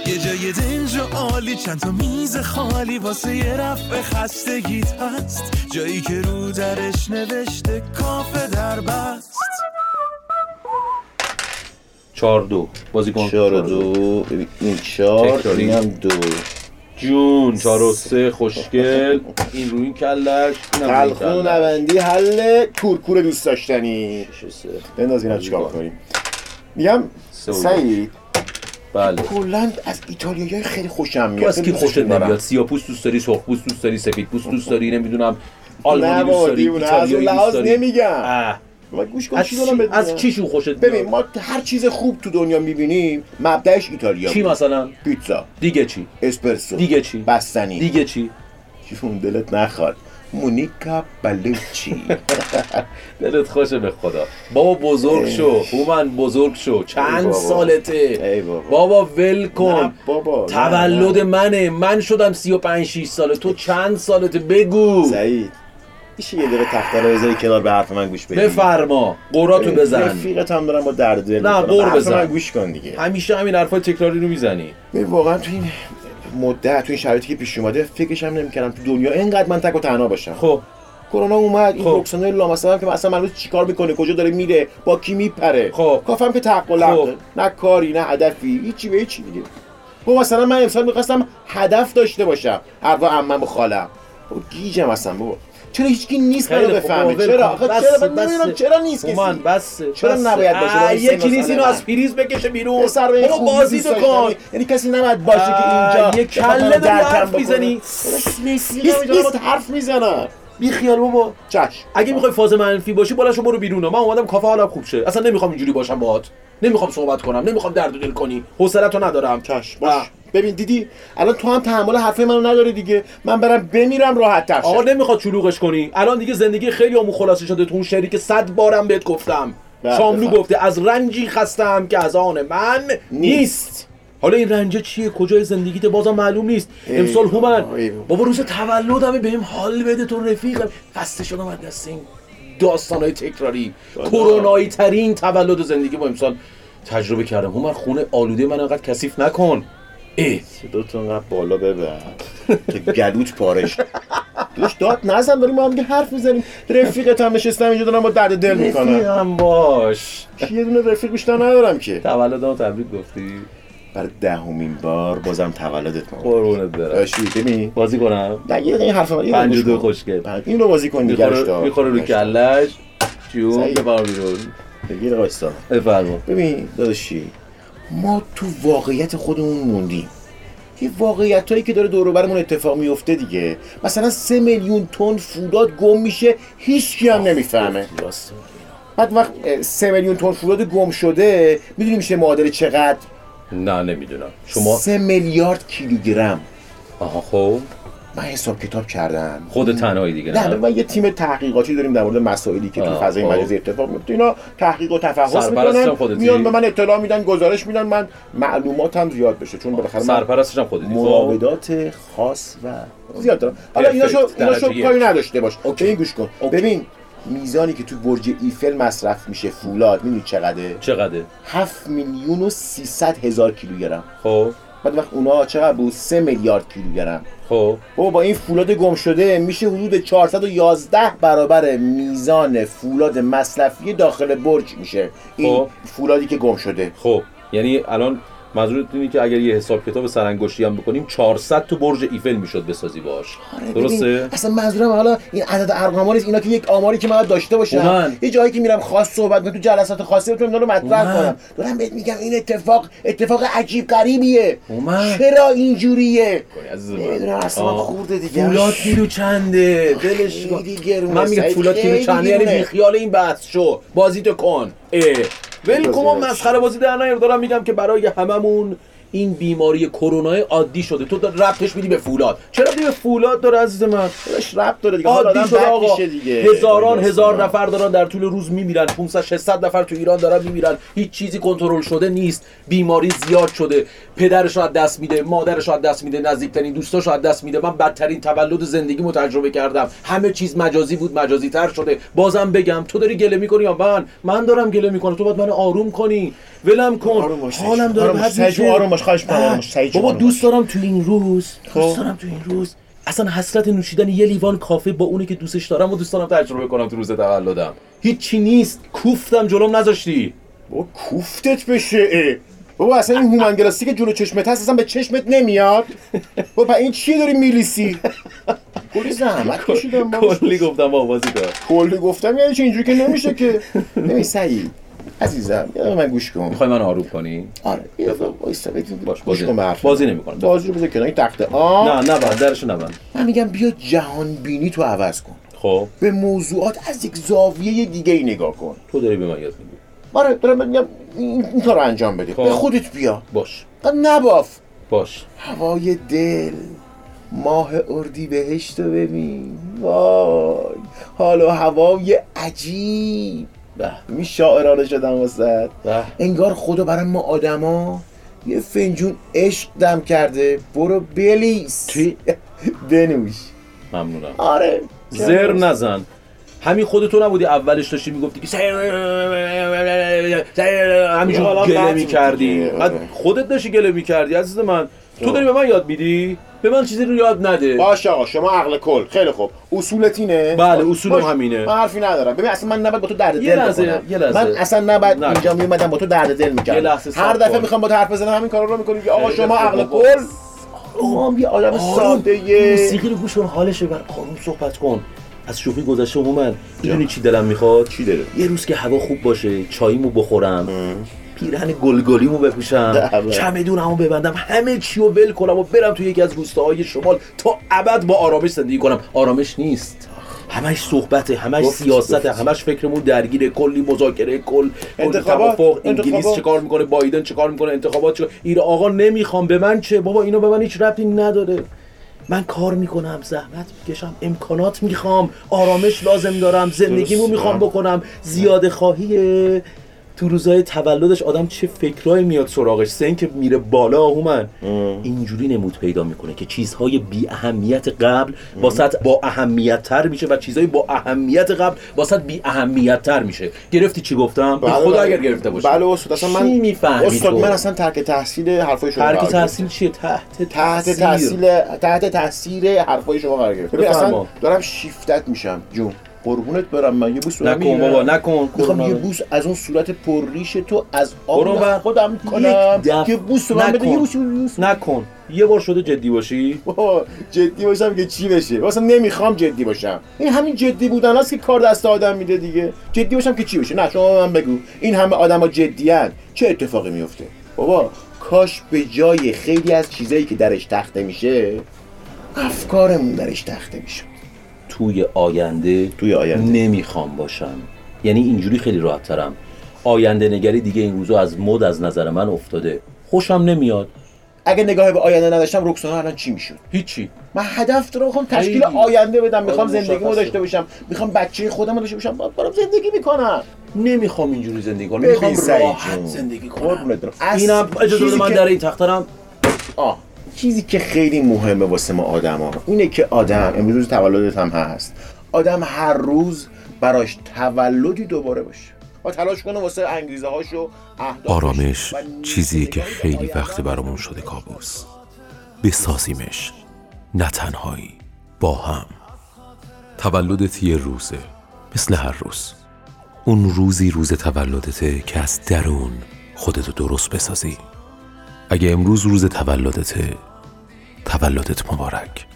یه جای دنج و عالی، چند تا میز خالی واسه یه رفع خستگیت هست، جایی که رو درش نوشته کافه در بست. 4-2 بازی کن. 4-2 این 4 اینم 2 جون. 4-3 خوشگل. این روی این کلش، تلخون نوندی حل کورکور دوست داشتنی. بنداز اینا چیکار کنیم. میگم سعید بله کلاً از ایتالیایی خیلی خوشم میاد. تو از کی خوشت نمیاد؟ سیاه‌پوست دوست داری، سرخپوست دوست داری، سفیدپوست دوست داری، نمیدونم آلمانی دوست داری، ایتالیایی دوست داری؟ نمیگم. گوش کن چی دارم از چیشون خوشت میاد؟ ببین ما هر چیز خوب تو دنیا میبینیم مبدأش ایتالیا. چی مثلا؟ پیتزا. دیگه چی؟ اسپرسو. دیگه چی؟ بستنی. دیگه چی؟ چون دلت نخواد. مونیکا بلوچی. دلت خوشه به خدا. بابا بزرگ شو، هومن بزرگ شو. چند سالته؟ بابا ول کن. بابا تولد منه. من شدم 35-6 ساله. تو چند سالته بگو. سعید میشه یه دقیقه تخته رو بذاری کنار به حرف من گوش بدی؟ بفرما. قراتو بزن. رفیقت هم دارم با درد دل. نه قر بزن. من گوش کن دیگه. همیشه همین حرفای تکراری رو میزنی. واقعا تو این مدت تو این شرایطی که پیش اومده فکرش هم نمی‌کردم تو دنیا اینقدر من تک و تنها باشم. خب کرونا اومد این رکسانه لامصب که مثلا معلومه چیکار میکنه، کجا داره میره، با کی میپره. خب کافم که تعقل نه کاری نه هدفی، هیچی به هیچی دیگه. خب مثلا من امسال می‌خواستم هدف داشته باشم. هر عمم و خالم. خب گیجم اصلا بابا. چرا هیچکی نیست منو بفهمه؟ چرا؟ آخه چرا من نمیدونم چرا نیست کسی؟ من بس چرا نباید باشه؟ یکی نیست اینو از پریز بکشه بیرون. بابا بازی تو کن. یعنی کسی نباید باشه که اینجا یه کله داری حرف میزنی. نیست حرف میزنم. بی خیال بابا. چش. اگه میخوای فاز منفی باشی بالاشو برو بیرون. من اومدم کافه حالم خوب شه. اصلا نمیخوام اینجوری باشم باهات. نمیخوام صحبت کنم، نمیخوام درد و دل کنی. حوصله‌تو ندارم. چش باش. ببین دیدی الان تو هم تحمل حرفای منو نداری دیگه. من برم بمیرم راحت تر. آقا نمیخواد شلوغش کنی. الان دیگه زندگی خیلی عمو خلاصه شده. تو اون شعری که 100 بارم بهت گفتم. شاملو گفته از رنجی خستم که از آن من نیست. حالا این رنجه چیه؟ کجای زندگیت بازم معلوم نیست. امسال هومن بابا روز تولدمه بهم حال بده. تو رفیقم. خسته شدم از دست این داستانای تکراری. کرونایی ترین تولد زندگی با امسال تجربه کردم. هومن خونه آلوده من انقدر کثیف نکن. صداتو انقدر بالا ببر که گلوت پارش. دوش داد نزن داریم ما هم حرف میزنیم. رفیقت هم نشستم اینجا دارم با درد دل میکنم. رفیقم باش. یه دونه رفیق بیشتر ندارم که. تولدمو تبریک گفتی؟ برای 10مین بار بازم تولدت مبارک. قربونت برم. داشتی ببین بازی کنم. نه این حرف من 52 خوشگل. این رو بازی کن نگرش دار. میخوره رو کلش. جون ببر بیرون. بگیر وایسا. بفرما. ببین داداشی ما تو واقعیت خودمون موندیم. این واقعیتایی که داره دور و برمون اتفاق میفته دیگه. مثلا 3 میلیون تن فولاد گم میشه هیچکی هم نمیفهمه. بعد وقت 3 میلیون تن فولاد گم شده میدونی میشه معادل چقدر؟ نه نمیدونم. شما 3 میلیارد کیلوگرم. آها خب من حساب کتاب کردم. خود تنهایی دیگه نه من یه تیم تحقیقاتی داریم در مورد مسائلی که تو فضای مجازی اتفاق میفته. اینا تحقیق و تفحص میکنن، میان به من اطلاع میدن، گزارش میدن، من معلوماتم زیاد بشه چون بالاخره سرپرستش هم خودتی. مراودات خاص و زیاد دارم. حالا ایناشو کاری نداشته باش. این گوش کن. ببین میزانی که تو برج ایفل مصرف میشه فولاد میدونی چقدره؟ 7,300,000 کیلوگرم. خب بعد وقت اونا چقدر بود؟ 3 میلیارد کیلوگرم. خب با این فولاد گم شده میشه حدود 411 برابر میزان فولاد مصرفی داخل برج میشه این فولادی که گم شده. خب یعنی الان منظورت اینه که اگر یه حساب کتاب سرانگشتی هم بکنیم 400 تو برج ایفل میشد بسازی باش. درسته؟ اصلا منظورم حالا این عدد ارقاما نیست، اینا که یک آماری که من داشته باشم. یه جایی که میرم خاص صحبت کنم تو جلسات خاصی بتونم اینا رو مطرح کنم. دارم بهت میگم این اتفاق عجیب غریبیه. چرا اینجوریه؟ نمیدونم اصلا خورده دیگه. فولاد کیلو چنده؟ دلش من میگم فولاد کیلو چنده یعنی بی خیال این بحث شو. بازیتو کن. ولکم مسخره بازی در نیار. دارم میگم که برای هممون این بیماری کرونا عادی شده. تو ربطش میدی به فولاد. چرا به فولاد داره عزیز من؟ داش ربط داره دیگه. عادی شده آقا. هزار نفر دارن در طول روز میمیرن. 500-600 نفر تو ایران دارن میمیرن. هیچ چیزی کنترل شده نیست. بیماری زیاد شده. پدرش رو از دست میده، مادرش رو از دست میده، نزدیکترین دوستاش رو از دست میده. من بدترین تولد زندگیمو تجربه کردم. همه چیز مجازی بود، مجازی تر شده. بازم بگم تو داری گله میکنی یا من دارم گله میکنم. تو باید منو آروم کنی. ولم کن. حالم داره بد میشه. آروم باش. خواهش می‌کنم بابا دوست دارم تو این روز اصلا حسرت نوشیدن یه لیوان کافه با اونی که دوستش دارم و دوست دارم تجربه کنم تو روز تولدم. هیچی نیست، کوفتم جلوم نذاشتی. بابا کوفتت بشه. بابا اصلا این هومن گلاسی که جلو چشمت هست اصلا به چشمت نمیاد. بابا این چیه داری میلیسی؟ کلی زحمت کشیدم بابا. کلی گفتم بابا بازی دار. کلی گفتم یعنی چه اینجوری که نمیشه که. ببین سعید عزیزم یه من گوش کن. میخوای من آروم کنی؟ آره. وایسا باش بازی نمی‌کنم. بازی رو بذار کنار این تخته. نه درشو نبند. من میگم بیا جهان بینی تو عوض کن. خب به موضوعات از یک زاویه دیگه ای نگاه کن. تو داری به من یاد میدی. آره دارم میگم این کارو انجام بده. به خودت بیا. باش. نباف. باش. هوای دل ماه اردیبهشت رو ببین. وای حال و هوای عجیب. می شاعرانه شدم واسه. انگار خدا برای ما آدما یه فنجون عشق دم کرده. برو بلیس چی؟ بنوش. ممنونم. آره زر نزن. همین خودتو نبودی اولش داشتی میگفتی که همینجور گله میکردی. خودت داشتی گله میکردی عزیز من. تو داری به من یاد میدی؟ به من چیزی رو یاد نده. باشه آقا شما عقل کل. خیلی خوب اصولت اینه؟ بله اصولم همینه. من حرفی ندارم. ببین اصلا من نباید با تو درد دل بکنم. من اصلا نباید اینجا میومدم با تو درد دل میکردم. هر دفعه میخوام با تو حرف بزنم همین کارا رو میکنی که آقا شما عقل کل. ما یه آدم ساده موسیقی رو گوش کن حالش ببر. آروم صحبت کن. از شوخی گذشته من میدونی چی دلم میخواد؟ چی داره؟ یه روز که هوا خوب باشه چاییمو بخورم پیرهن گلگلیمو بپوشم چمدونمو ببندم همه چیو ول کنم و برم تو یکی از روستاهای شمال تا ابد با آرامش زندگی کنم. آرامش نیست، همش صحبته، همش سیاسته، همش فکرمون درگیره، کلی مذاکره، کلی توافق. انگلیس چیکار میکنه، بایدن چیکار میکنه، انتخابات چیکار. این آقا نمیخوام. به من چه بابا؟ اینو به من هیچ ربطی نداره. من کار میکنم، زحمت میکشم، امکانات میخوام، آرامش لازم دارم، زندگیمو میخوام بکنم. زیاده خواهیه. تو روزهای تولدش آدم چه فکرایی میاد سراغش، سن که میره بالا هومن اینجوری نمود پیدا میکنه که چیزهای بی اهمیت قبل واسط با اهمیت تر میشه و چیزهای با اهمیت قبل واسط بی اهمیت تر میشه. گرفتی چی گفتم؟ بله خدا اگر گرفته باشه. بله استاد اصلا من چی میفهمی استاد من اصلا ترک تحصیل حرفای شما ترک تحصیل چیه؟ تحت تاثیر حرفای شما قرار گرفت. ببین اصلا دارم شیفتت میشم جون. قربونت برم من یه بوس نکن بابا نکن. میخوام یه بوس از اون صورت پرریش تو از آب خودم کنم. یه بوس من بده. یه بوس نکن. یه بار شده جدی باشی؟ بابا جدی باشم که چی بشه؟ واسه نمیخوام جدی باشم. این همین جدی بودن هست که کار دست آدم میده دیگه. جدی باشم که چی بشه؟ نه شما من بگو این همه آدما جدیان چه اتفاقی میفته؟ بابا کاش به جای خیلی از چیزایی که درش تخته میشه افکارمون درش تخته میشه. توی آینده نمیخوام باشم. یعنی اینجوری خیلی راحت ترم. آینده نگری دیگه این روزا از مد از نظر من افتاده. خوشم نمیاد. اگه نگاه به آینده نداشتم رکسانا الان چی میشد؟ هیچی. من هدف دارم، میخوام تشکیل آینده بدم، میخوام زندگیمو داشته باشم، میخوام بچه خودمو داشته باشم، برام زندگی میکنم. نمیخوام اینجوری زندگی کنم. میخوام راحت زندگی کنم. اینم اجازه بده من در این تخترم. چیزی که خیلی مهمه واسه ما آدما اینه که آدم امروز تولدت هم هست. آدم هر روز براش تولدی دوباره باشه. با تلاش کنه واسه انگیزه هاشو آرامش چیزیه که خیلی وقت برامون شده کابوس. بسازیمش، نه تنهایی، با هم. تولدت یه روزه، مثل هر روز. اون روزی روز تولدته که از درون خودتو درست بسازی. اگه امروز روز تولدت مبارک.